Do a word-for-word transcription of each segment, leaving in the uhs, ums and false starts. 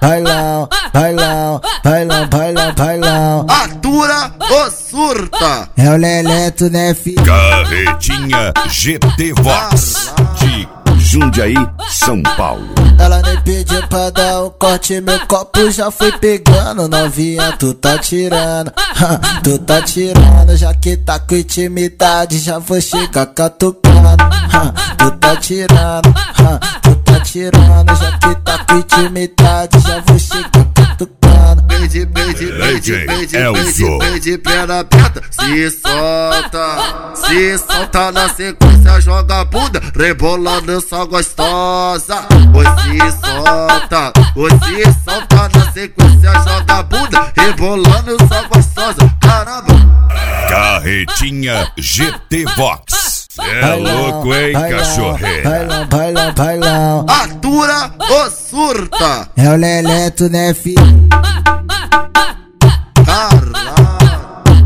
bailão, bailão, bailão, bailão, bailão. Atura ou surta? É o Leleto, né, filho? Carretinha G T Vox de Jundiaí, São Paulo. Ela nem pediu pra dar um corte, meu copo já foi pegando. Novinha, tu tá tirando, tu tá tirando. Já que tá com intimidade, já vou chegar catucando. Tu tá tirando, tu tá tirando. Já que tá com intimidade, já vou chegar catucando. Peide, peide, peide, peide, peide, peide, perna aberta, se solta, se solta na sequência, joga a bunda, rebolando só gostosa. Oi, se solta, oi, se solta na sequência, joga a bunda, rebolando só gostosa. Caramba! Carretinha G T Vox. É Bailão, louco, hein, bailão, cachorreira? bailão, bailão, bailão. Atura ou surta? É o Leleto, né, filho? Caralho!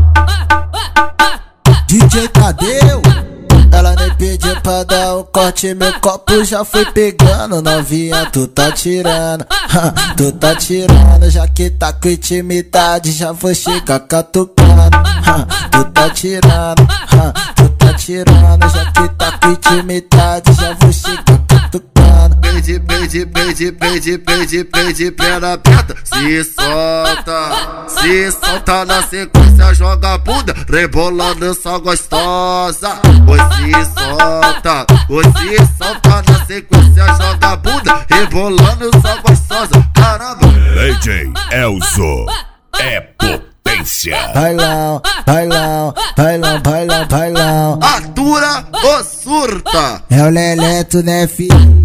D J Tadeu. Ela nem pediu pra dar um corte, meu copo já foi pegando. Novinha, tu tá tirando, tu tá tirando. Já que tá com intimidade, já vou chegar catucando. Tu tá tirando, tu tá tirando. Já que tá com intimidade, já vou chegar catucando. Peide, peide, peide, peide, peide, peide, perna aberta, se solta, se solta na sequência, joga a bunda, rebolando só gostosa. Oi, se solta, oi, se solta na sequência, joga a bunda, rebolando só gostosa. Caramba! D J Elzo é potência. Bailão, bailão, bailão, bailão, bailão. Atura ou surta? É o Leleto, né, filho?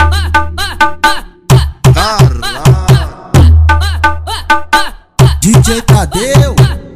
Caralho! D J Tadeu.